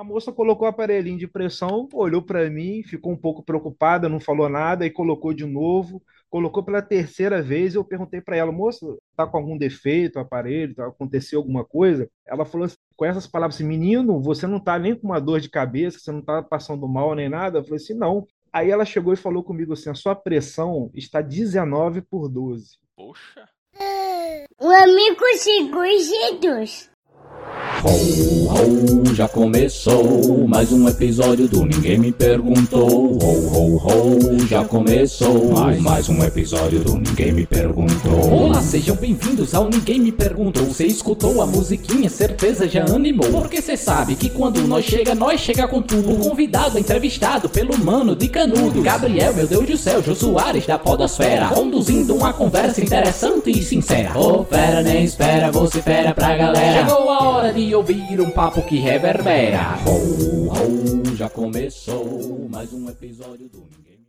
A moça colocou o aparelhinho de pressão, olhou para mim, ficou um pouco preocupada, não falou nada, e colocou de novo. Colocou pela terceira vez. Eu perguntei para ela, moça, tá com algum defeito o aparelho? Aconteceu alguma coisa? Ela falou assim, com essas palavras assim, menino, você não tá nem com uma dor de cabeça, você não tá passando mal nem nada? Eu falei assim, não. Aí ela chegou e falou comigo assim, a sua pressão está 19/12. Poxa. O amigo chegou, Jesus. Ho, ho, já começou mais um episódio do Ninguém Me Perguntou. Ho, ho, ho, já começou mais um episódio do Ninguém Me Perguntou. Olá, sejam bem-vindos ao Ninguém Me Perguntou. Você escutou a musiquinha, certeza já animou. Porque cê sabe que quando nós chega com tudo. O convidado é entrevistado pelo mano de Canudo, Gabriel, meu Deus do céu, Jô Soares da podosfera, conduzindo uma conversa interessante e sincera. Ô fera, nem espera, você fera pra galera. Chegou a hora de ouvir um papo que reverbera. Ho, ho, já começou mais um episódio do Ninguém.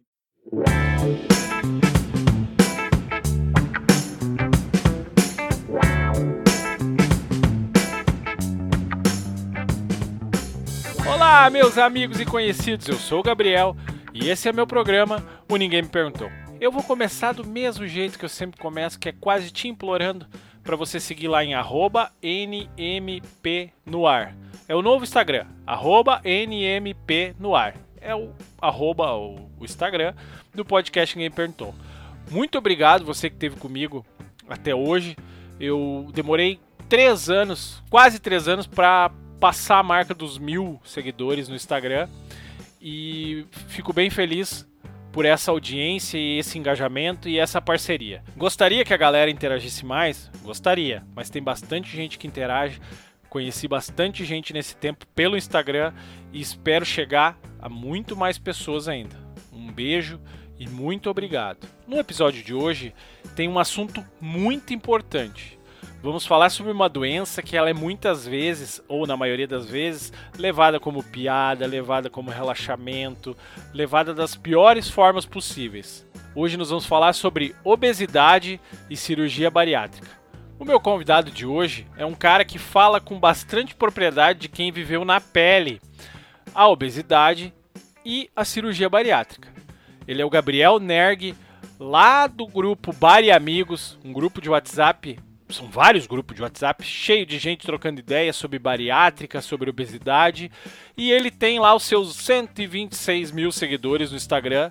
Olá, meus amigos e conhecidos, eu sou o Gabriel e esse é meu programa, o Ninguém Me Perguntou. Eu vou começar do mesmo jeito que eu sempre começo, que é quase te implorando para você seguir lá em @nmpnoar. É o novo Instagram, @nmpnoar. É o Instagram do podcast Ninguém Me Perguntou. Muito obrigado você que esteve comigo até hoje. Eu demorei 3 anos, quase 3 anos, para passar a marca dos 1000 seguidores no Instagram. E fico bem feliz por essa audiência e esse engajamento e essa parceria. Gostaria que a galera interagisse mais? Gostaria, mas tem bastante gente que interage. Conheci bastante gente nesse tempo pelo Instagram e espero chegar a muito mais pessoas ainda. Um beijo e muito obrigado. No episódio de hoje tem um assunto muito importante. Vamos falar sobre uma doença que ela é muitas vezes, ou na maioria das vezes, levada como piada, levada como relaxamento, levada das piores formas possíveis. Hoje nós vamos falar sobre obesidade e cirurgia bariátrica. O meu convidado de hoje é um cara que fala com bastante propriedade de quem viveu na pele a obesidade e a cirurgia bariátrica. Ele é o Gabriel Nerg, lá do grupo Bari Amigos, um grupo de WhatsApp. São vários grupos de WhatsApp, cheio de gente trocando ideias sobre bariátrica, sobre obesidade. E ele tem lá os seus 126 mil seguidores no Instagram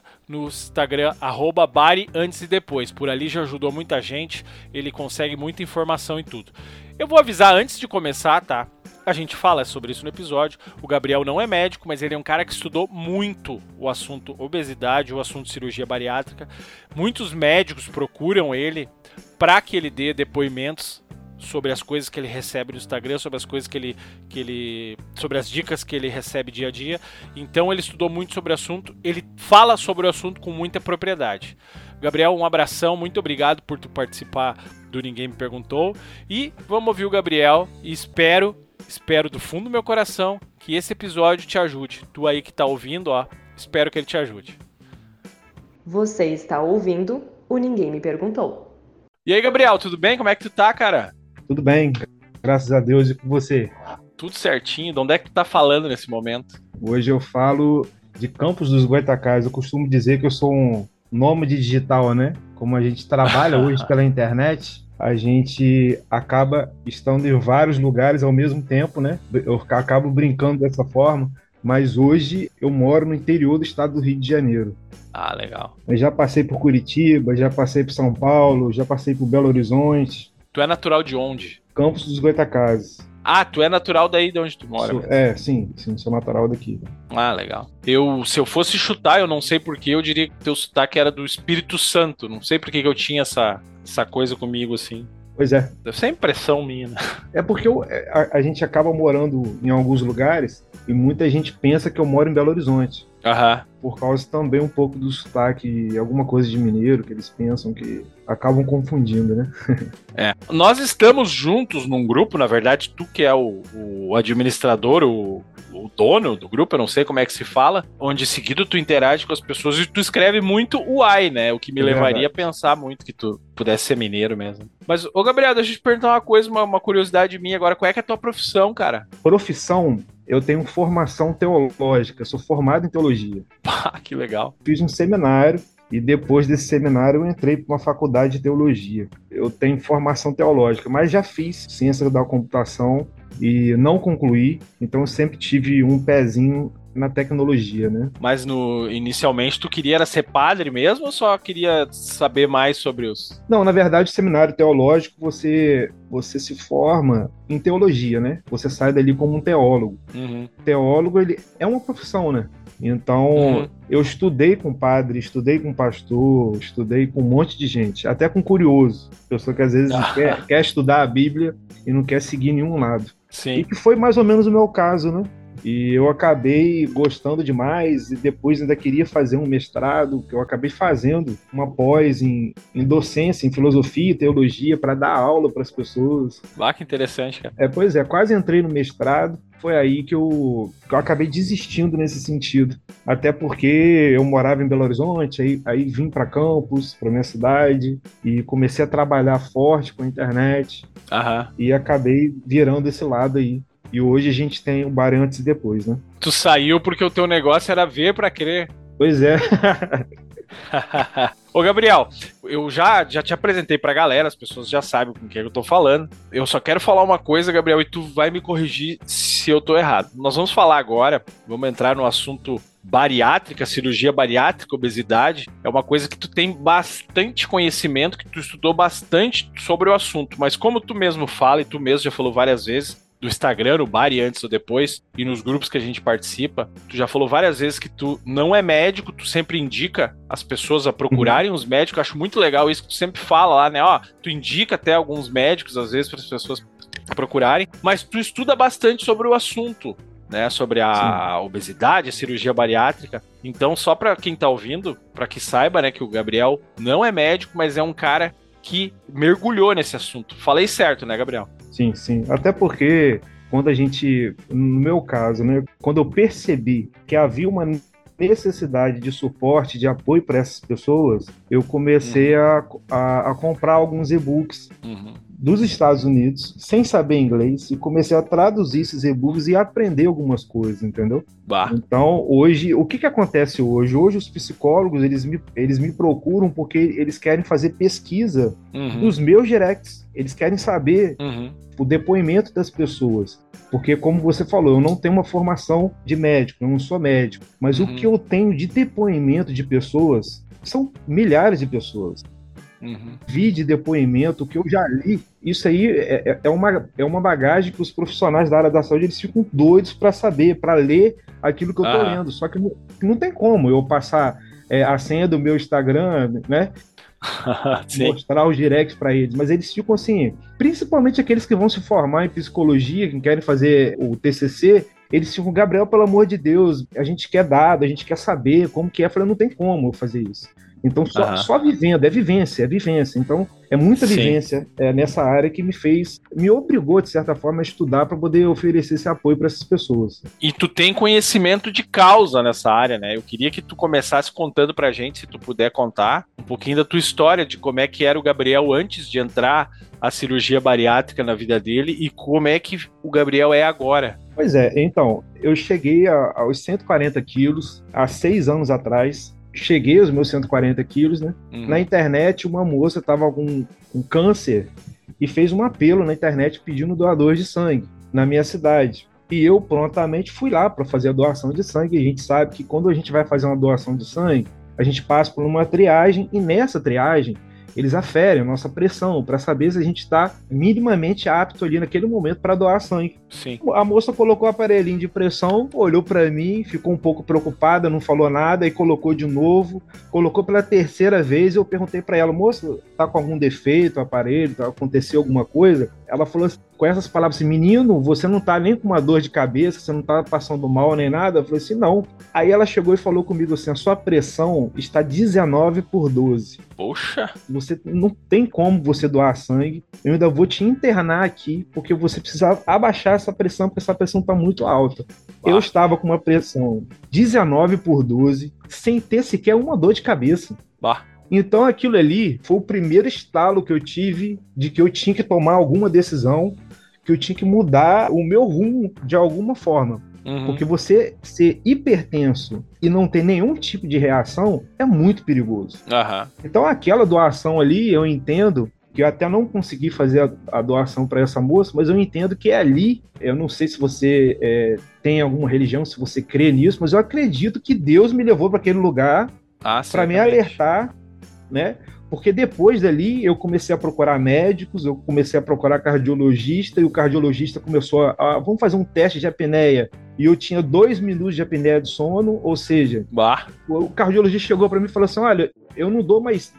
@bari antes e depois. Por ali já ajudou muita gente, ele consegue muita informação e tudo. Eu vou avisar antes de começar, tá? A gente fala sobre isso no episódio. O Gabriel não é médico, mas ele é um cara que estudou muito o assunto obesidade, o assunto cirurgia bariátrica. Muitos médicos procuram ele para que ele dê depoimentos sobre as coisas que ele recebe no Instagram, sobre as coisas sobre as dicas que ele recebe dia a dia. Então ele estudou muito sobre o assunto, ele fala sobre o assunto com muita propriedade. Gabriel, um abração, muito obrigado por tu participar do Ninguém Me Perguntou. E vamos ouvir o Gabriel e espero do fundo do meu coração que esse episódio te ajude. Tu aí que tá ouvindo, ó, espero que ele te ajude. Você está ouvindo o Ninguém Me Perguntou. E aí, Gabriel, tudo bem? Como é que tu tá, cara? Tudo bem, graças a Deus, e com você? Tudo certinho. De onde é que tu tá falando nesse momento? Hoje eu falo de Campos dos Goytacazes. Eu costumo dizer que eu sou um nômade digital, né? Como a gente trabalha hoje pela internet, a gente acaba estando em vários lugares ao mesmo tempo, né? Eu acabo brincando dessa forma, mas hoje eu moro no interior do estado do Rio de Janeiro. Ah, legal. Eu já passei por Curitiba, já passei por São Paulo, já passei por Belo Horizonte. Tu é natural de onde? Campos dos Goytacazes. Ah, tu é natural daí de onde tu mora? Sim, sou natural daqui. Ah, legal. Se eu fosse chutar, eu não sei porquê, eu diria que teu sotaque era do Espírito Santo. Não sei por que eu tinha essa coisa comigo, assim. Pois é. Deve ser impressão minha, né? É porque a gente acaba morando em alguns lugares e muita gente pensa que eu moro em Belo Horizonte. Aham. Por causa também um pouco do sotaque, alguma coisa de mineiro, que eles pensam que acabam confundindo, né? É. Nós estamos juntos num grupo, na verdade, tu que é o administrador, o dono do grupo, eu não sei como é que se fala, onde seguido tu interage com as pessoas e tu escreve muito uai, né? O que me levaria a pensar muito que tu pudesse ser mineiro mesmo. Mas, ô Gabriel, deixa eu te perguntar uma coisa, uma curiosidade minha agora, qual é que é a tua profissão, cara? Profissão, eu tenho formação teológica, sou formado em teologia. Pá, que legal. Fiz um seminário e depois desse seminário eu entrei para uma faculdade de teologia. Eu tenho formação teológica, mas já fiz ciência da computação e não concluí, então eu sempre tive um pezinho na tecnologia, né? Mas inicialmente tu queria era ser padre mesmo ou só queria saber mais sobre os... Não, na verdade, o seminário teológico, você se forma em teologia, né? Você sai dali como um teólogo. Uhum. Teólogo, ele é uma profissão, né? Então, eu estudei com padre, estudei com pastor, estudei com um monte de gente, até com curioso. Pessoa que às vezes quer estudar a Bíblia e não quer seguir nenhum lado. Sim. E que foi mais ou menos o meu caso, né? E eu acabei gostando demais e depois ainda queria fazer um mestrado, que eu acabei fazendo uma pós em docência, em filosofia e teologia, para dar aula para as pessoas. Ah, que interessante, cara. Pois é, quase entrei no mestrado, foi aí que eu acabei desistindo nesse sentido. Até porque eu morava em Belo Horizonte, aí vim para Campos, para minha cidade, e comecei a trabalhar forte com a internet, e acabei virando esse lado aí. E hoje a gente tem o bar antes e depois, né? Tu saiu porque o teu negócio era ver pra crer. Pois é. Ô, Gabriel, eu já te apresentei pra galera, as pessoas já sabem com quem eu tô falando. Eu só quero falar uma coisa, Gabriel, e tu vai me corrigir se eu tô errado. Nós vamos falar agora, vamos entrar no assunto bariátrica, cirurgia bariátrica, obesidade. É uma coisa que tu tem bastante conhecimento, que tu estudou bastante sobre o assunto. Mas como tu mesmo fala, e tu mesmo já falou várias vezes, do Instagram, o Bari antes ou depois, e nos grupos que a gente participa, tu já falou várias vezes que tu não é médico, tu sempre indica as pessoas a procurarem os médicos. Eu acho muito legal isso que tu sempre fala lá, né? Ó, tu indica até alguns médicos, às vezes, para as pessoas procurarem, mas tu estuda bastante sobre o assunto, né? Sobre a obesidade, a cirurgia bariátrica. Então, só para quem tá ouvindo, para que saiba, né, que o Gabriel não é médico, mas é um cara que mergulhou nesse assunto. Falei certo, né, Gabriel? Sim, sim. Até porque quando a gente, no meu caso, né, quando eu percebi que havia uma necessidade de suporte, de apoio para essas pessoas, eu comecei a comprar alguns e-books dos Estados Unidos, sem saber inglês, e comecei a traduzir esses e-books e aprender algumas coisas, entendeu? Então, hoje, o que acontece hoje? Hoje os psicólogos, eles me procuram porque eles querem fazer pesquisa dos meus directs. Eles querem saber o depoimento das pessoas. Porque, como você falou, eu não tenho uma formação de médico, eu não sou médico. Mas o que eu tenho de depoimento de pessoas são milhares de pessoas. Vi de depoimento, que eu já li, isso aí é uma bagagem que os profissionais da área da saúde eles ficam doidos para saber, para ler aquilo que eu tô lendo. Só que não tem como eu passar a senha do meu Instagram, né? Mostrar os directs para eles, mas eles ficam assim, principalmente aqueles que vão se formar em psicologia, que querem fazer o TCC, eles ficam, Gabriel, pelo amor de Deus, a gente quer dado, a gente quer saber como que é. Eu falei, não tem como eu fazer isso. Então, só vivendo, é vivência. Então, é muita vivência nessa área que me obrigou, de certa forma, a estudar para poder oferecer esse apoio para essas pessoas. E tu tem conhecimento de causa nessa área, né? Eu queria que tu começasse contando pra gente, se tu puder contar, um pouquinho da tua história, de como é que era o Gabriel antes de entrar a cirurgia bariátrica na vida dele e como é que o Gabriel é agora. Pois é, então, eu cheguei aos 140 quilos há 6 anos atrás. Cheguei aos meus 140 quilos, né? Na internet, uma moça estava com câncer e fez um apelo na internet pedindo doadores de sangue na minha cidade. E eu prontamente fui lá para fazer a doação de sangue. E a gente sabe que quando a gente vai fazer uma doação de sangue, a gente passa por uma triagem e nessa triagem eles aferem a nossa pressão para saber se a gente está minimamente apto ali naquele momento para doar sangue. Sim. A moça colocou o aparelhinho de pressão, olhou para mim, ficou um pouco preocupada, não falou nada, e colocou de novo. Colocou pela terceira vez, eu perguntei para ela, moça, tá com algum defeito o aparelho, aconteceu alguma coisa? Ela falou assim, com essas palavras assim, menino, você não tá nem com uma dor de cabeça, você não tá passando mal nem nada? Eu falei assim, não. Aí ela chegou e falou comigo assim, a sua pressão está 19/12. Poxa! Você não tem como você doar sangue, eu ainda vou te internar aqui, porque você precisa abaixar essa pressão, porque essa pressão tá muito alta. Eu estava com uma pressão 19/12, sem ter sequer uma dor de cabeça. Então aquilo ali foi o primeiro estalo que eu tive de que eu tinha que tomar alguma decisão, que eu tinha que mudar o meu rumo de alguma forma. Porque você ser hipertenso e não ter nenhum tipo de reação é muito perigoso. Então aquela doação ali, eu entendo que eu até não consegui fazer a doação para essa moça, mas eu entendo que é ali, eu não sei se você tem alguma religião, se você crê nisso, mas eu acredito que Deus me levou para aquele lugar para me alertar, né? Porque depois dali eu comecei a procurar médicos, eu comecei a procurar cardiologista, e o cardiologista começou a vamos fazer um teste de apneia. E eu tinha 2 minutos de apneia de sono, ou seja, o cardiologista chegou para mim e falou assim, olha, eu não dou mais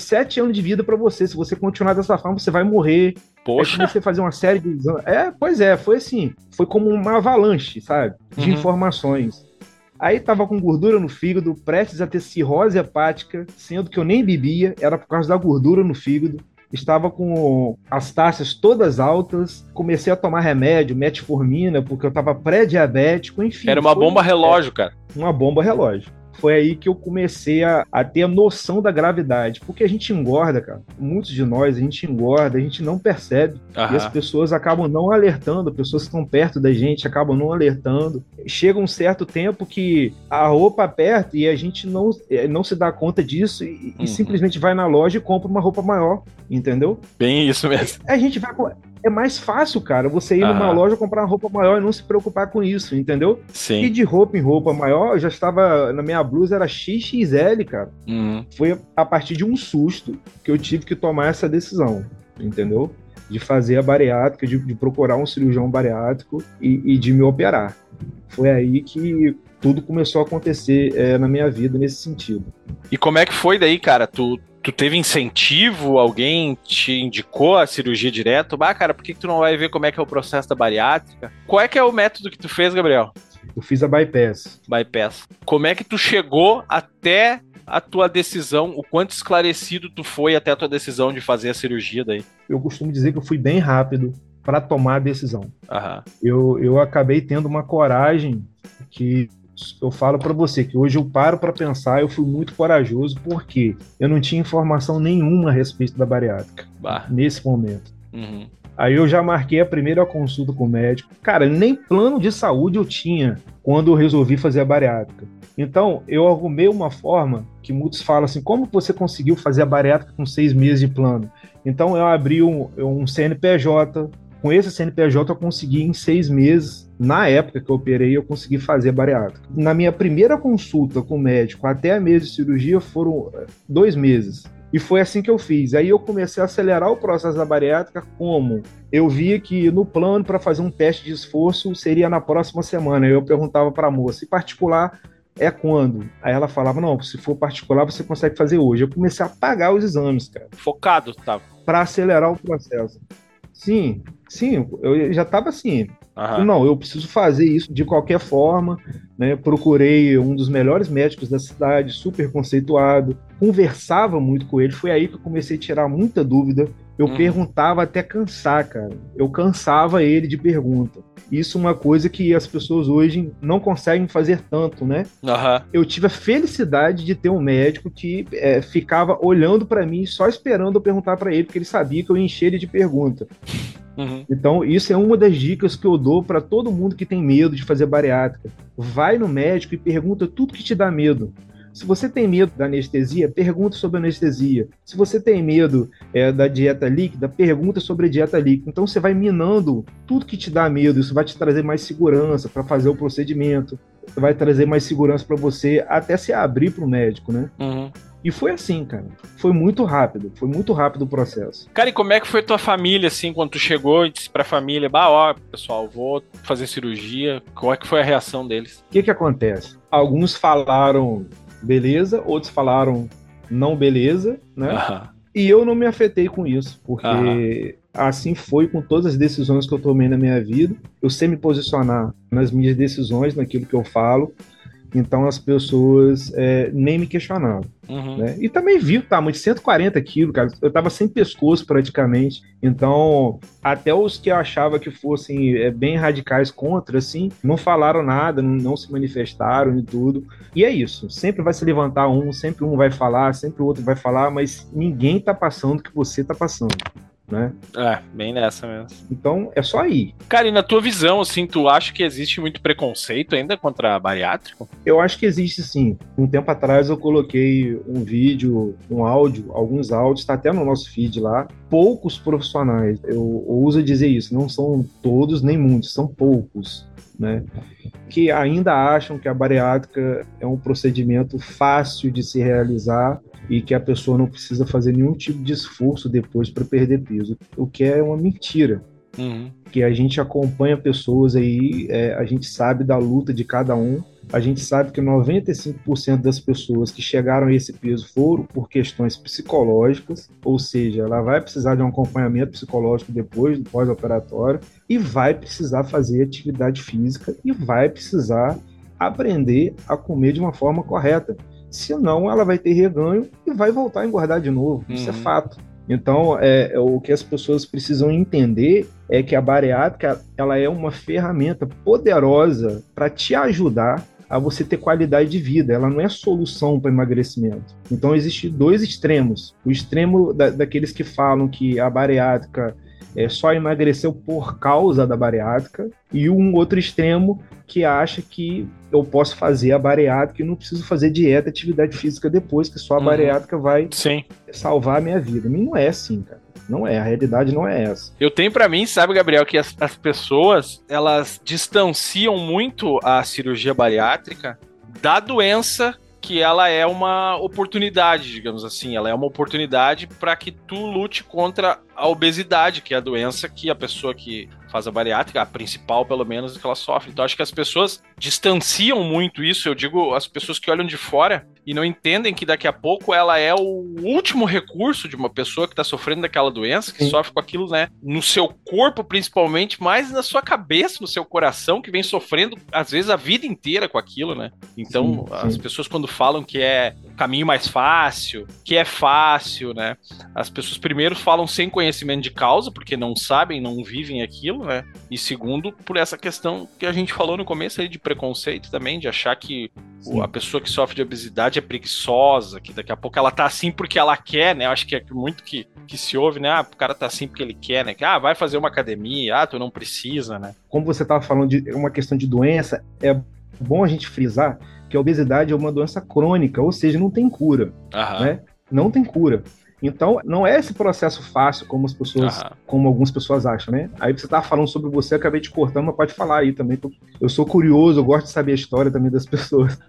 7 anos de vida para você, se você continuar dessa forma, você vai morrer. Poxa. Aí comecei a fazer uma série de exames. Pois é, foi assim, foi como uma avalanche, sabe, de informações. Aí tava com gordura no fígado, prestes a ter cirrose hepática, sendo que eu nem bebia, era por causa da gordura no fígado. Estava com as taxas todas altas, comecei a tomar remédio, metformina, porque eu estava pré-diabético, enfim. Era uma bomba relógio, cara. Uma bomba relógio. Foi aí que eu comecei a ter a noção da gravidade, porque a gente engorda, cara. Muitos de nós, a gente engorda, a gente não percebe. E as pessoas acabam não alertando, pessoas que estão perto da gente acabam não alertando. Chega um certo tempo que a roupa aperta e a gente não se dá conta disso e simplesmente vai na loja e compra uma roupa maior, entendeu? Bem isso mesmo. A gente vai... É mais fácil, cara, você ir numa loja comprar uma roupa maior e não se preocupar com isso, entendeu? Sim. E de roupa em roupa maior, eu já estava... Na minha blusa era XXL, cara. Foi a partir de um susto que eu tive que tomar essa decisão, entendeu? De fazer a bariátrica, de procurar um cirurgião bariátrico e de me operar. Foi aí que tudo começou a acontecer na minha vida nesse sentido. E como é que foi daí, cara? Tu teve incentivo? Alguém te indicou a cirurgia direto? Cara, por que tu não vai ver como é que é o processo da bariátrica? Qual é que é o método que tu fez, Gabriel? Eu fiz a bypass. Como é que tu chegou até a tua decisão? O quanto esclarecido tu foi até a tua decisão de fazer a cirurgia daí? Eu costumo dizer que eu fui bem rápido para tomar a decisão. Eu acabei tendo uma coragem que... Eu falo para você que hoje eu paro para pensar, eu fui muito corajoso porque eu não tinha informação nenhuma a respeito da bariátrica nesse momento. Aí eu já marquei a primeira consulta com o médico. Cara, nem plano de saúde eu tinha quando eu resolvi fazer a bariátrica. Então, eu arrumei uma forma que muitos falam assim, como você conseguiu fazer a bariátrica com 6 meses de plano? Então, eu abri um CNPJ. Com esse CNPJ eu consegui em 6 meses, na época que eu operei, eu consegui fazer a bariátrica. Na minha primeira consulta com o médico, até a mesa de cirurgia, foram 2 meses. E foi assim que eu fiz. Aí eu comecei a acelerar o processo da bariátrica como? Eu via que no plano para fazer um teste de esforço seria na próxima semana. Aí eu perguntava para a moça, e particular é quando? Aí ela falava, não, se for particular você consegue fazer hoje. Eu comecei a pagar os exames, cara. Focado, tá? Para acelerar o processo. Sim, eu já estava assim, não, eu preciso fazer isso de qualquer forma, né? Procurei um dos melhores médicos da cidade, super conceituado, conversava muito com ele, foi aí que eu comecei a tirar muita dúvida, eu perguntava até cansar, cara, eu cansava ele de pergunta. Isso é uma coisa que as pessoas hoje não conseguem fazer tanto, né? Eu tive a felicidade de ter um médico que ficava olhando para mim, só esperando eu perguntar para ele, porque ele sabia que eu ia encher ele de pergunta. Então, isso é uma das dicas que eu dou para todo mundo que tem medo de fazer bariátrica. Vai no médico e pergunta tudo que te dá medo. Se você tem medo da anestesia, pergunta sobre a anestesia. Se você tem medo da dieta líquida, pergunta sobre a dieta líquida. Então você vai minando tudo que te dá medo. Isso vai te trazer mais segurança para fazer o procedimento. Vai trazer mais segurança para você até se abrir para o médico, né? E foi assim, cara. Foi muito rápido o processo. Cara, e como é que foi tua família, assim, quando tu chegou e disse pra família, pessoal, vou fazer cirurgia. Qual é que foi a reação deles? O que acontece? Alguns falaram beleza, outros falaram não beleza, né? E eu não me afetei com isso, porque assim foi com todas as decisões que eu tomei na minha vida. Eu sei me posicionar nas minhas decisões, naquilo que eu falo. Então as pessoas nem me questionavam. Né? E também vi o tamanho de 140 quilos, cara. Eu tava sem pescoço praticamente. Então, até os que eu achava que fossem bem radicais contra, assim, não falaram nada, não se manifestaram e tudo. E é isso. Sempre vai se levantar sempre um vai falar, sempre o outro vai falar, mas ninguém tá passando o que você tá passando. né? Bem nessa mesmo. Então, é só aí. Cara, e na tua visão, assim, tu acha que existe muito preconceito ainda contra bariátrico? Eu acho que existe sim. Um tempo atrás eu coloquei um vídeo, um áudio, alguns áudios, está até no nosso feed lá. Poucos profissionais, eu ouso dizer isso, não são todos nem muitos, são poucos, né? Que ainda acham que a bariátrica é um procedimento fácil de se realizar e que a pessoa não precisa fazer nenhum tipo de esforço depois para perder peso, o que é uma mentira. Que a gente acompanha pessoas aí, a gente sabe da luta de cada um, a gente sabe que 95% das pessoas que chegaram a esse peso foram por questões psicológicas, ou seja, ela vai precisar de um acompanhamento psicológico depois, do pós-operatório, e vai precisar fazer atividade física e vai precisar aprender a comer de uma forma correta. Senão ela vai ter reganho e vai voltar a engordar de novo. Isso é fato. Então, o que as pessoas precisam entender é que a bariátrica ela é uma ferramenta poderosa para te ajudar a você ter qualidade de vida. Ela não é solução para emagrecimento. Então, existem dois extremos. O extremo daqueles que falam que a bariátrica só emagreceu por causa da bariátrica, e um outro extremo que acha que eu posso fazer a bariátrica e não preciso fazer dieta, atividade física depois, que só a bariátrica vai salvar a minha vida. Não é assim, cara. Não é, a realidade não é essa. Eu tenho pra mim, sabe, Gabriel, que as pessoas, elas distanciam muito a cirurgia bariátrica da doença, que ela é uma oportunidade, digamos assim. Ela é uma oportunidade para que tu lute contra a obesidade, que é a doença que a pessoa que faz a bariátrica, a principal pelo menos, que ela sofre. Então acho que as pessoas distanciam muito isso. Eu digo, as pessoas que olham de fora e não entendem que daqui a pouco ela é o último recurso de uma pessoa que está sofrendo daquela doença, que sofre com aquilo, né, no seu corpo principalmente, mas na sua cabeça, no seu coração, que vem sofrendo às vezes a vida inteira com aquilo, né? Então as pessoas quando falam que é o caminho mais fácil, que é fácil, né? As pessoas primeiro falam sem conhecimento de causa, porque não sabem, não vivem aquilo, né? E segundo, por essa questão que a gente falou no começo aí de preconceito também, de achar que a pessoa que sofre de obesidade é preguiçosa, que daqui a pouco ela tá assim porque ela quer, né? Eu acho que é muito que se ouve, né? O cara tá assim porque ele quer, né? Que, vai fazer uma academia, tu não precisa, né? Como você tava falando de uma questão de doença, é bom a gente frisar que a obesidade é uma doença crônica, ou seja, não tem cura, né? Não tem cura. Então, não é esse processo fácil como as pessoas, como algumas pessoas acham, né? Aí você tá falando sobre você, eu acabei te cortando, mas pode falar aí também. Eu sou curioso, eu gosto de saber a história também das pessoas.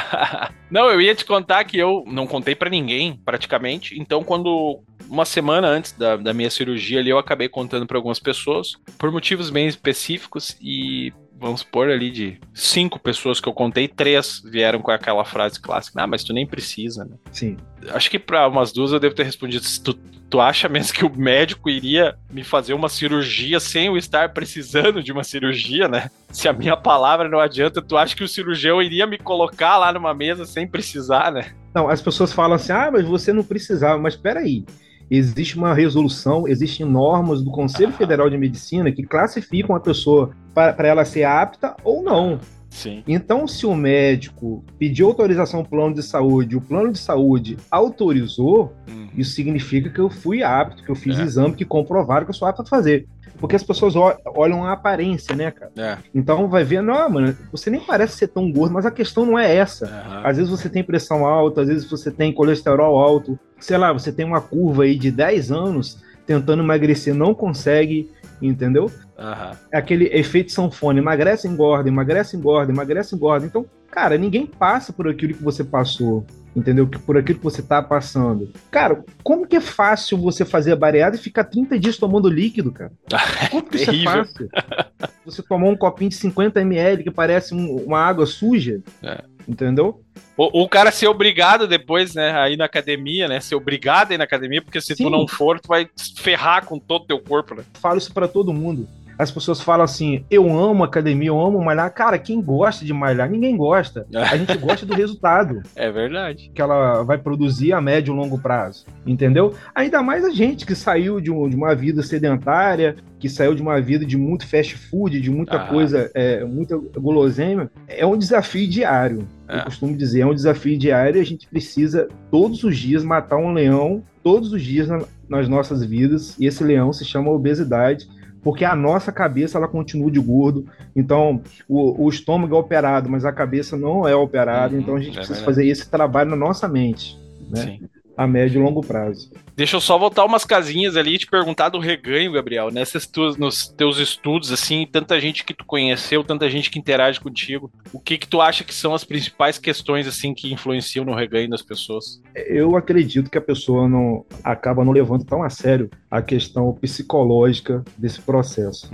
Não, eu ia te contar que eu não contei pra ninguém, praticamente. Então, quando uma semana antes da minha cirurgia ali, eu acabei contando pra algumas pessoas, por motivos bem específicos, e vamos supor ali de 5 pessoas que eu contei, 3 vieram com aquela frase clássica, mas tu nem precisa, né? Sim. Acho que pra umas 2 eu devo ter respondido, tu acha mesmo que o médico iria me fazer uma cirurgia sem eu estar precisando de uma cirurgia, né? Se a minha palavra não adianta, tu acha que o cirurgião iria me colocar lá numa mesa sem precisar, né? Não, as pessoas falam assim, mas você não precisava, mas peraí. Existe uma resolução, existem normas do Conselho Federal de Medicina que classificam a pessoa para ela ser apta ou não. Sim. Então, se o médico pediu autorização ao plano de saúde, o plano de saúde autorizou, isso significa que eu fui apto, que eu fiz exame que comprovaram que eu sou apto a fazer. Porque as pessoas olham a aparência, né, cara? Então vai ver, não, mano, você nem parece ser tão gordo, mas a questão não é essa. Às vezes você tem pressão alta, às vezes você tem colesterol alto, sei lá, você tem uma curva aí de 10 anos tentando emagrecer, não consegue, entendeu? É aquele efeito sanfona, emagrece, engorda, emagrece, engorda, emagrece, engorda. Então, cara, ninguém passa por aquilo que você passou, entendeu? Por aquilo que você tá passando. Cara, como que é fácil você fazer a bariátrica e ficar 30 dias tomando líquido, cara? Como que isso é fácil? Você tomou um copinho de 50 ml que parece uma água suja, entendeu? O cara ser obrigado depois, né, a ir na academia, né, ser obrigado a ir na academia, porque se tu não for, tu vai ferrar com todo o teu corpo, né? Falo isso pra todo mundo. As pessoas falam assim, eu amo academia, eu amo malhar. Cara, quem gosta de malhar? Ninguém gosta. A gente gosta do resultado. É verdade. Que ela vai produzir a médio e longo prazo, entendeu? Ainda mais a gente que saiu de uma vida sedentária, que saiu de uma vida de muito fast food, de muita coisa, muita guloseima. É um desafio diário. Eu costumo dizer, é um desafio diário e a gente precisa todos os dias matar um leão, todos os dias nas nossas vidas, e esse leão se chama obesidade, porque a nossa cabeça ela continua de gordo. Então, o estômago é operado, mas a cabeça não é operada. Então, a gente precisa fazer esse trabalho na nossa mente, né? Sim. A médio e longo prazo. Deixa eu só voltar umas casinhas ali e te perguntar do reganho, Gabriel. Nos teus estudos, assim, tanta gente que tu conheceu, tanta gente que interage contigo, o que tu acha que são as principais questões, assim, que influenciam no reganho das pessoas? Eu acredito que a pessoa acaba não levando tão a sério a questão psicológica desse processo.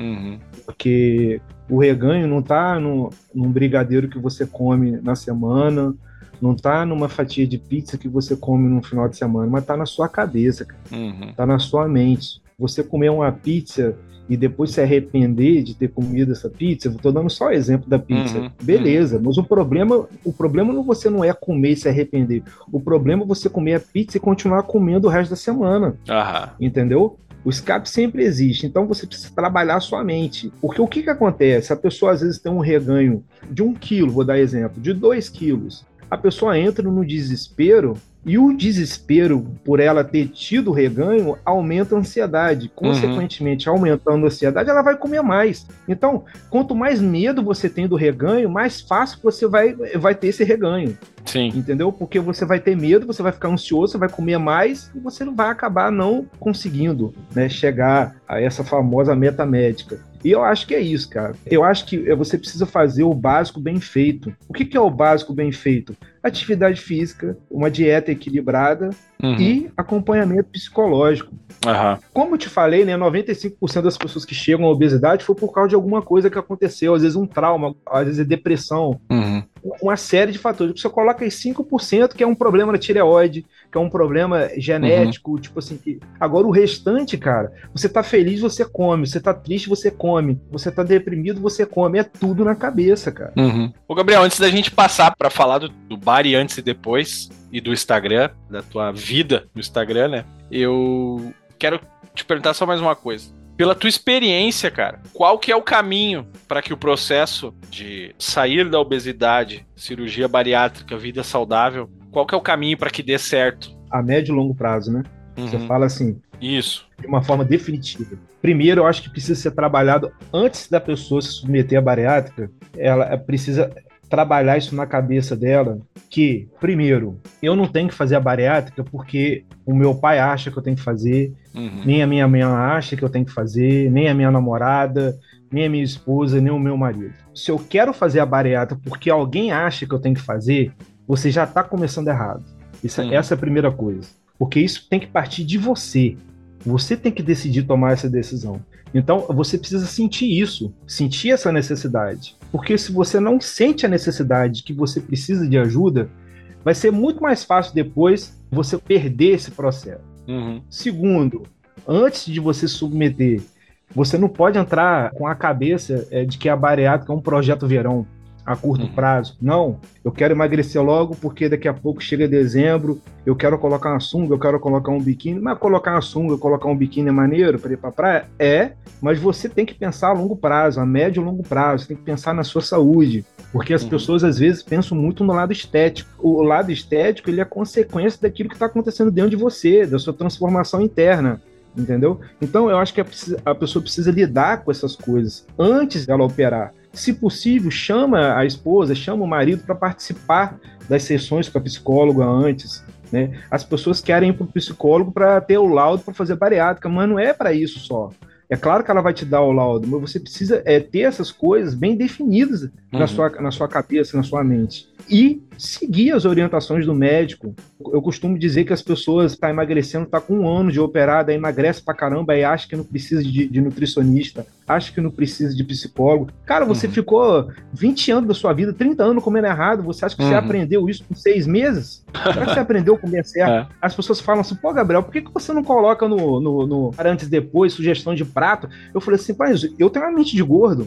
Porque o reganho não está num brigadeiro que você come na semana, não tá numa fatia de pizza que você come no final de semana, mas tá na sua cabeça, cara. Tá na sua mente. Você comer uma pizza e depois se arrepender de ter comido essa pizza, eu tô dando só o exemplo da pizza. Beleza, mas o problema você não é comer e se arrepender. O problema é você comer a pizza e continuar comendo o resto da semana. Entendeu? O escape sempre existe, então você precisa trabalhar a sua mente. Porque o que acontece? A pessoa às vezes tem um reganho de 1 quilo, vou dar exemplo, de 2 quilos. A pessoa entra no desespero e o desespero por ela ter tido reganho aumenta a ansiedade. Consequentemente, aumentando a ansiedade, ela vai comer mais. Então, quanto mais medo você tem do reganho, mais fácil você vai ter esse reganho. Sim. Entendeu? Porque você vai ter medo, você vai ficar ansioso, você vai comer mais e você vai acabar não conseguindo, né, chegar a essa famosa meta médica. E eu acho que é isso, cara. Eu acho que você precisa fazer o básico bem feito. O que é o básico bem feito? Atividade física, uma dieta equilibrada e acompanhamento psicológico. Como eu te falei, né, 95% das pessoas que chegam à obesidade foi por causa de alguma coisa que aconteceu. Às vezes um trauma, às vezes é depressão. Uma série de fatores. Você coloca aí 5% que é um problema na tireoide, que é um problema genético, tipo assim. Agora o restante, cara, você tá feliz, você come. Você tá triste, você come. Você tá deprimido, você come. É tudo na cabeça, cara. Ô, Gabriel, antes da gente passar pra falar do Bari antes e depois, e do Instagram, da tua vida no Instagram, né? Eu quero te perguntar só mais uma coisa. Pela tua experiência, cara, qual que é o caminho para que o processo de sair da obesidade, cirurgia bariátrica, vida saudável, qual que é o caminho para que dê certo? A médio e longo prazo, né? Você fala assim. Isso. De uma forma definitiva. Primeiro, eu acho que precisa ser trabalhado antes da pessoa se submeter à bariátrica. Ela precisa trabalhar isso na cabeça dela, que, primeiro, eu não tenho que fazer a bariátrica porque o meu pai acha que eu tenho que fazer, nem a minha mãe acha que eu tenho que fazer, nem a minha namorada, nem a minha esposa, nem o meu marido. Se eu quero fazer a bariátrica porque alguém acha que eu tenho que fazer, você já está começando errado. Essa é a primeira coisa. Porque isso tem que partir de você. Você tem que decidir tomar essa decisão. Então, você precisa sentir isso, sentir essa necessidade. Porque se você não sente a necessidade que você precisa de ajuda, vai ser muito mais fácil depois você perder esse processo. Segundo, antes de você submeter, você não pode entrar com a cabeça de que a bariátrica é um projeto verão a curto prazo. Não, eu quero emagrecer logo porque daqui a pouco chega dezembro, eu quero colocar uma sunga, eu quero colocar um biquíni. Mas colocar uma sunga, colocar um biquíni é maneiro para ir para a praia? É, mas você tem que pensar a longo prazo, a médio e longo prazo, você tem que pensar na sua saúde, porque as pessoas às vezes pensam muito no lado estético. O lado estético, ele é consequência daquilo que está acontecendo dentro de você, da sua transformação interna. Entendeu? Então eu acho que a pessoa precisa lidar com essas coisas antes dela operar. Se possível, chama a esposa, chama o marido para participar das sessões com a psicóloga antes, né? As pessoas querem ir para o psicólogo para ter o laudo para fazer bariátrica, mas não é para isso só. É claro que ela vai te dar o laudo, mas você precisa ter essas coisas bem definidas na sua cabeça, na sua mente. E seguir as orientações do médico. Eu costumo dizer que as pessoas estão emagrecendo, estão com 1 ano de operada, emagrece pra caramba e acha que não precisa de nutricionista, acha que não precisa de psicólogo. Cara, você ficou 20 anos da sua vida, 30 anos comendo errado, você acha que você aprendeu isso com 6 meses? Será que você aprendeu a comer certo? As pessoas falam assim, pô, Gabriel, por que você não coloca no antes e depois, sugestão de prato? Eu falei assim, mas eu tenho uma mente de gordo.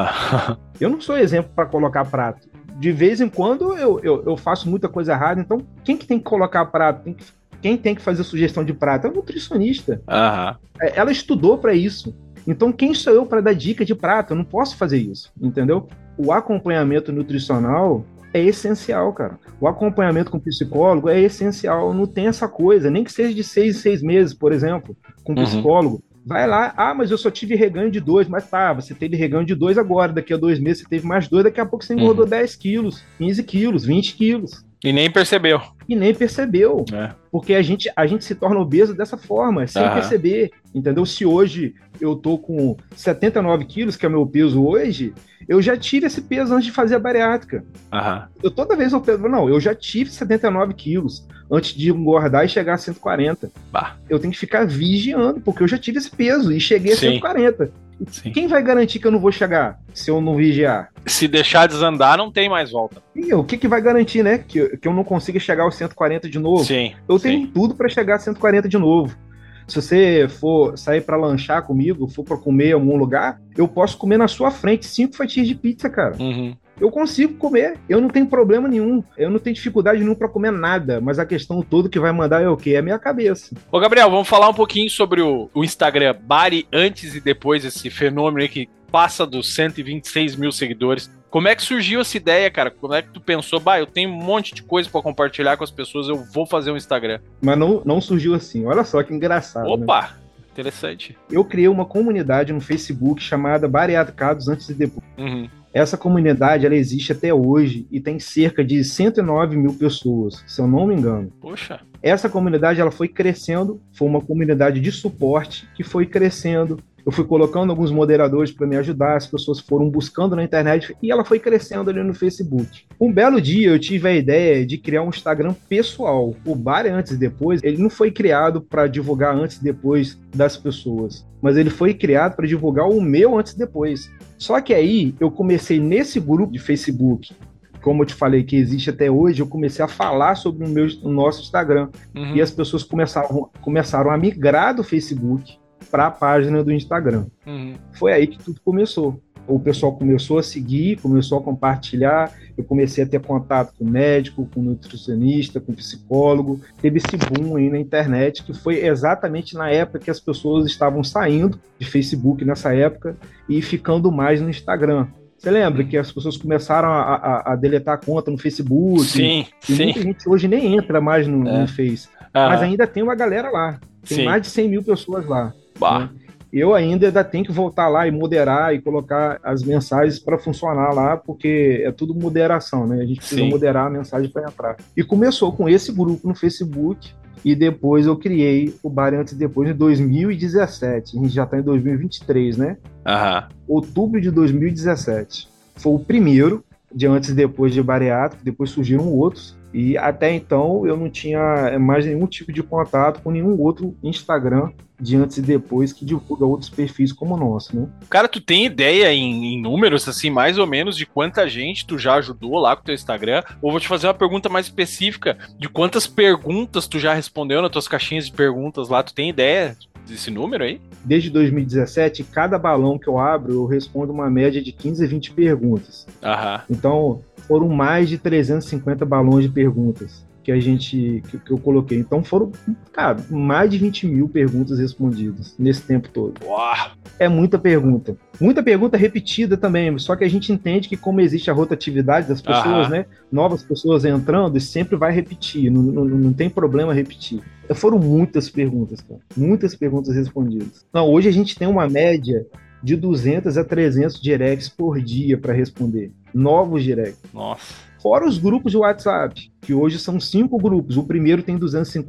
Eu não sou exemplo para colocar prato. De vez em quando eu faço muita coisa errada, então quem que tem que colocar prato? Quem tem que fazer sugestão de prato? É o nutricionista. Ela estudou para isso. Então quem sou eu para dar dica de prato? Eu não posso fazer isso, entendeu? O acompanhamento nutricional é essencial, cara. O acompanhamento com o psicólogo é essencial, não tem essa coisa, nem que seja de 6 em 6 meses, por exemplo, com o psicólogo. Vai lá, mas eu só tive reganho de 2, mas tá, você teve reganho de 2 agora, daqui a 2 meses você teve mais 2, daqui a pouco você engordou 10 quilos, 15 quilos, 20 quilos. E nem percebeu. Porque a gente se torna obeso dessa forma, sem perceber, entendeu? Se hoje eu tô com 79 quilos, que é o meu peso hoje, eu já tive esse peso antes de fazer a bariátrica. Toda vez eu penso, não, eu já tive 79 quilos antes de engordar e chegar a 140. Eu tenho que ficar vigiando, porque eu já tive esse peso e cheguei a 140. Sim. Quem vai garantir que eu não vou chegar se eu não vigiar? Se deixar desandar, não tem mais volta. E o que vai garantir, né? Que eu não consiga chegar aos 140 de novo? Sim. Eu tenho tudo para chegar a 140 de novo. Se você for sair para lanchar comigo, for para comer em algum lugar, eu posso comer na sua frente 5 fatias de pizza, cara. Eu consigo comer, eu não tenho problema nenhum, eu não tenho dificuldade nenhuma para comer nada, mas a questão toda que vai mandar é o quê? É a minha cabeça. Ô Gabriel, vamos falar um pouquinho sobre o Instagram Bari antes e depois, esse fenômeno aí que passa dos 126 mil seguidores. Como é que surgiu essa ideia, cara? Como é que tu pensou, eu tenho um monte de coisa para compartilhar com as pessoas, eu vou fazer um Instagram? Mas não surgiu assim, olha só que engraçado. Opa! Né? Interessante. Eu criei uma comunidade no Facebook chamada Bariatricados Antes e Depois. Essa comunidade, ela existe até hoje e tem cerca de 109 mil pessoas, se eu não me engano. Poxa! Essa comunidade, ela foi crescendo, foi uma comunidade de suporte que foi crescendo. Eu fui colocando alguns moderadores para me ajudar, as pessoas foram buscando na internet e ela foi crescendo ali no Facebook. Um belo dia eu tive a ideia de criar um Instagram pessoal. O Bari Antes e Depois, ele não foi criado para divulgar antes e depois das pessoas, mas ele foi criado para divulgar o meu antes e depois. Só que aí eu comecei nesse grupo de Facebook, como eu te falei, que existe até hoje, eu comecei a falar sobre o nosso Instagram. E as pessoas começaram a migrar do Facebook para a página do Instagram. Foi aí que tudo começou. O pessoal começou a seguir, começou a compartilhar, eu comecei a ter contato com médico, com nutricionista, com psicólogo. Teve esse boom aí na internet, que foi exatamente na época que as pessoas estavam saindo de Facebook nessa época e ficando mais no Instagram. Você lembra que as pessoas começaram a deletar a conta no Facebook? Sim. Muita gente hoje nem entra mais no Face. Mas ainda tem uma galera lá. Tem mais de 100 mil pessoas lá. Né? Eu ainda tenho que voltar lá e moderar e colocar as mensagens para funcionar lá, porque é tudo moderação, né? A gente precisa moderar a mensagem para entrar. E começou com esse grupo no Facebook, e depois eu criei o Bari Antes e Depois em 2017. A gente já está em 2023, né? Outubro de 2017. Foi o primeiro de Antes e Depois de bariátrica, depois surgiram outros. E até então eu não tinha mais nenhum tipo de contato com nenhum outro Instagram de Antes e Depois que divulga outros perfis como o nosso, né? Cara, tu tem ideia em números, assim, mais ou menos, de quanta gente tu já ajudou lá com o teu Instagram? Ou vou te fazer uma pergunta mais específica, de quantas perguntas tu já respondeu nas tuas caixinhas de perguntas lá? Tu tem ideia desse número aí? Desde 2017, cada balão que eu abro, eu respondo uma média de 15 a 20 perguntas. Então, foram mais de 350 balões de perguntas que eu coloquei. Então foram, cara, mais de 20 mil perguntas respondidas nesse tempo todo. Uau. É muita pergunta. Muita pergunta repetida também, só que a gente entende que como existe a rotatividade das pessoas, né? Novas pessoas entrando, e sempre vai repetir, não tem problema repetir. Foram muitas perguntas, cara. Muitas perguntas respondidas. Não, hoje a gente tem uma média de 200 a 300 directs por dia para responder. Novos directs. Nossa. Fora os grupos de WhatsApp, que hoje são 5 grupos. O primeiro tem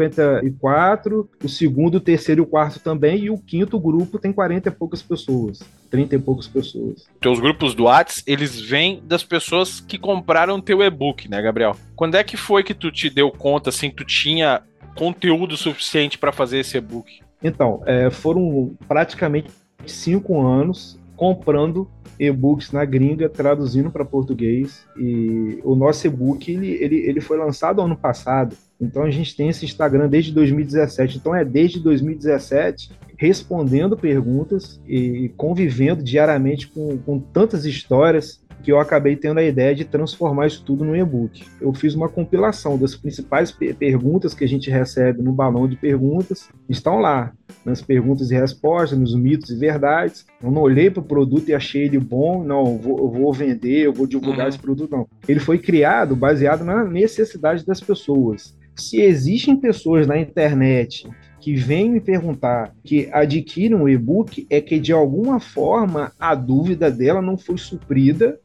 254, o segundo, o terceiro e o quarto também, e o quinto grupo tem 40 e poucas pessoas, 30 e poucas pessoas. Teus grupos do WhatsApp, eles vêm das pessoas que compraram teu e-book, né, Gabriel? Quando é que foi que tu te deu conta, assim, que tu tinha conteúdo suficiente para fazer esse e-book? Então, foram praticamente 5 anos comprando e-books na gringa, traduzindo para português, e o nosso e-book ele foi lançado ano passado, então a gente tem esse Instagram desde 2017, então desde 2017 respondendo perguntas e convivendo diariamente com tantas histórias que eu acabei tendo a ideia de transformar isso tudo num e-book. Eu fiz uma compilação das principais perguntas que a gente recebe no balão de perguntas, estão lá, nas perguntas e respostas, nos mitos e verdades. Eu não olhei para o produto e achei ele bom, não, eu vou vender, eu vou divulgar esse produto, não. Ele foi criado baseado na necessidade das pessoas. Se existem pessoas na internet que vêm me perguntar, que adquirem um e-book, é que de alguma forma a dúvida dela não foi suprida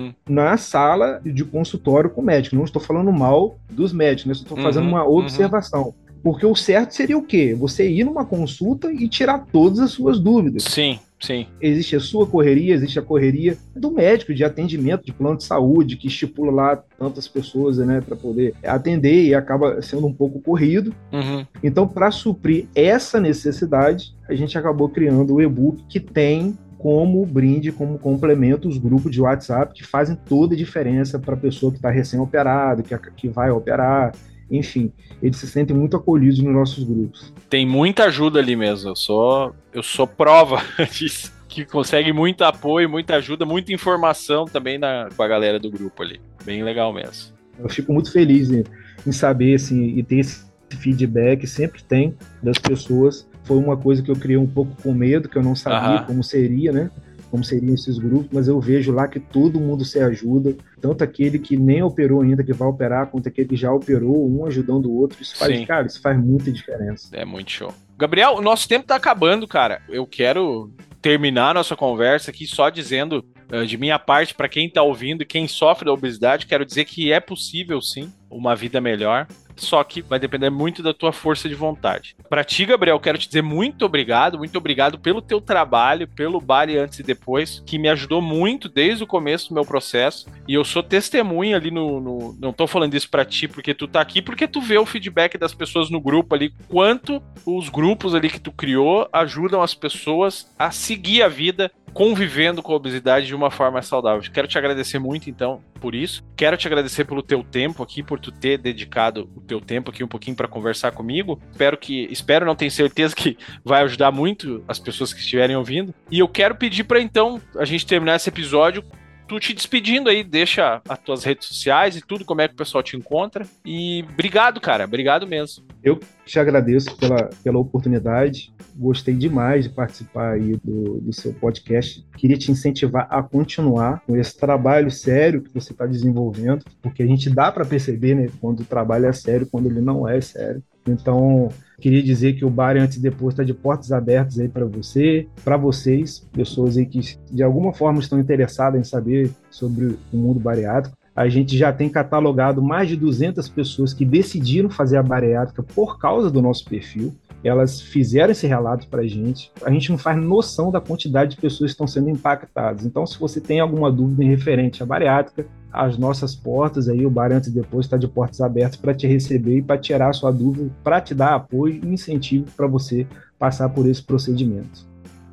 na sala de consultório com o médico. Não estou falando mal dos médicos, né? Estou fazendo uma observação. Porque o certo seria o quê? Você ir numa consulta e tirar todas as suas dúvidas. Sim, sim. Existe a sua correria, existe a correria do médico de atendimento, de plano de saúde, que estipula lá tantas pessoas, né, para poder atender e acaba sendo um pouco corrido. Então, para suprir essa necessidade, a gente acabou criando o e-book que tem como brinde, como complemento, os grupos de WhatsApp que fazem toda a diferença para a pessoa que está recém-operada, que vai operar. Enfim, eles se sentem muito acolhidos nos nossos grupos. Tem muita ajuda ali mesmo, eu sou prova disso, que consegue muito apoio, muita ajuda, muita informação também com a galera do grupo ali, bem legal mesmo. Eu fico muito feliz em saber, assim, e ter esse feedback, sempre tem, das pessoas. Foi uma coisa que eu criei um pouco com medo, que eu não sabia como seria, né? Como seriam esses grupos, mas eu vejo lá que todo mundo se ajuda, tanto aquele que nem operou ainda, que vai operar, quanto aquele que já operou, um ajudando o outro. Isso faz, cara, isso faz muita diferença. É muito show. Gabriel, o nosso tempo tá acabando, cara. Eu quero terminar a nossa conversa aqui só dizendo, de minha parte, para quem tá ouvindo e quem sofre da obesidade, quero dizer que é possível, sim, uma vida melhor. Só que vai depender muito da tua força de vontade. Pra ti, Gabriel, quero te dizer muito obrigado pelo teu trabalho, pelo Bari Antes e Depois, que me ajudou muito desde o começo do meu processo, e eu sou testemunha ali não tô falando isso pra ti porque tu tá aqui, porque tu vê o feedback das pessoas no grupo ali, quanto os grupos ali que tu criou ajudam as pessoas a seguir a vida convivendo com a obesidade de uma forma saudável. Quero te agradecer muito, então, por isso. Quero te agradecer pelo teu tempo aqui, por tu ter dedicado o teu tempo aqui um pouquinho para conversar comigo. Espero, não tenho certeza que vai ajudar muito as pessoas que estiverem ouvindo. E eu quero pedir para, então, a gente terminar esse episódio tu te despedindo aí, deixa as tuas redes sociais e tudo, como é que o pessoal te encontra. E obrigado, cara, obrigado mesmo. Eu te agradeço pela oportunidade, gostei demais de participar aí do seu podcast. Queria te incentivar a continuar com esse trabalho sério que você está desenvolvendo, porque a gente dá para perceber, né, quando o trabalho é sério, quando ele não é sério. Então, queria dizer que o Bari Antes e Depois está de portas abertas aí para você, para vocês, pessoas aí que de alguma forma estão interessadas em saber sobre o mundo bariátrico. A gente já tem catalogado mais de 200 pessoas que decidiram fazer a bariátrica por causa do nosso perfil. Elas fizeram esse relato para a gente não faz noção da quantidade de pessoas que estão sendo impactadas. Então, se você tem alguma dúvida em referente à bariátrica, as nossas portas, aí o Bari Antes e Depois está de portas abertas para te receber e para tirar a sua dúvida, para te dar apoio e incentivo para você passar por esse procedimento.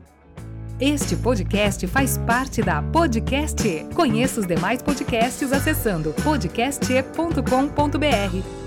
Este podcast faz parte da Podcast E. Conheça os demais podcasts acessando podcast.com.br.